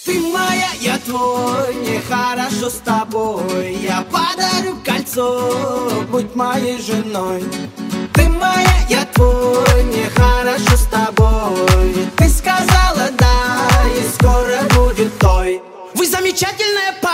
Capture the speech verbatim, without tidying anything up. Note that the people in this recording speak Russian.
Ты моя, я твой, мне хорошо с тобой. Я подарю кольцо, будь моей женой. Ты моя, я твой, мне хорошо с тобой. Ты сказала да, и скоро будет той. Вы замечательная пара.